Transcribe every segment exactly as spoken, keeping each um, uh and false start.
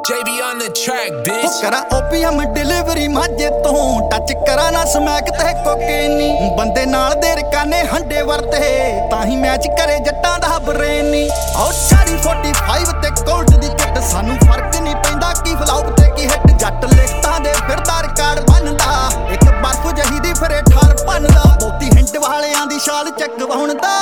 J B on the track, bitch. करा OPM delivery माजे तो टच करा ना स्मैक ते कोकेनी बंदे नाल दे रकाने हंडे वरते ताही मैच करे जट्टां दा ब्रेनी ओ चाली पैंतालीस ते कोल्ड दी किट सानू फर्क नहीं पैंदा की फ्लॉप ते की हिट जट लिखतां दे फिरदा रिकार्ड बनदा एक बर्फ जही दी फिरे ठार बनदा मोती हिंट वालियां दी शाल चकवाउण दा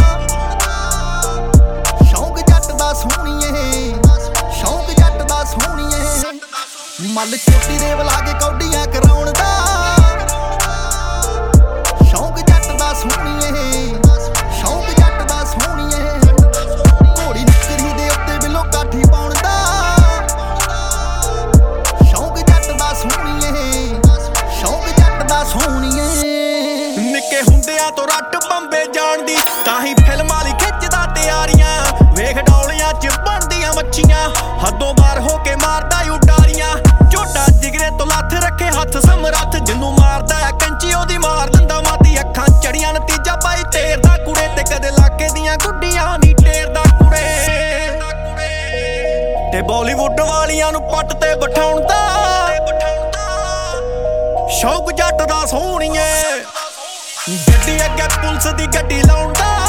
शौक जट दा सोहणीए शौक जट दा सोहणीए मल छोटी दे बुला के कौडियां कराउण दा शौक जट दा सोहणीए शौक जट दा सोहणीए घोड़ी निकरी दे उत्ते बिलो काठी पाउण दा शौक जट दा सोहणीए शौक जट दा सोहणीए निक्के हुंदियां तो रट बंबे जाण दी ताही फिल्मां ली खिੱਚਦਾ ਤਿਆਰੀਆਂ ਵੇਖ ਡੌਲੀਆਂ ਚ ਬਣਦੀਆਂ ਮੱਛੀਆਂ ਹੱਦੋਂ ਬਾਹਰ ਹੋ ਕੇ ਮਾਰਦਾ ਉਡਾਰੀਆਂ ਝੋਟਾ ਜਿਗਰੇ ਤੋਂ ਲੱਥ ਰੱਖੇ ਹੱਥ ਸਮਰੱਥ ਜਿੰਨੂੰ ਮਾਰਦਾ ਆ ਕੰਚੀ ਉਹਦੀ ਮਾਰ ਦਿੰਦਾ ਮਾਤੀ ਅੱਖਾਂ ਚੜੀਆਂ ਨਤੀਜਾ ਪਾਈ ਤੇਰ ਦਾ ਕੁੜੇ ਤੇ ਕਦੇ ਲਾਕੇ ਦੀਆਂ ਗੁੱਡੀਆਂ ਨੀ ਟੇਰ ਦਾ ਕੁੜੇ ਤੇ ਬਾਲੀਵੁੱਡ ਵਾਲੀਆਂ ਨੂੰ ਪੱਟ ਤੇ ਬਿਠਾਉਣ ਦਾ ਸ਼ੌਕ ਜੱਟ ਦਾ ਸੋਹਣੀਏ ਗੱਡੀ ਅੱਗੇ ਪੁਲਿਸ ਦੀ ਗੱਡੀ ਲਾਉਣ ਦਾ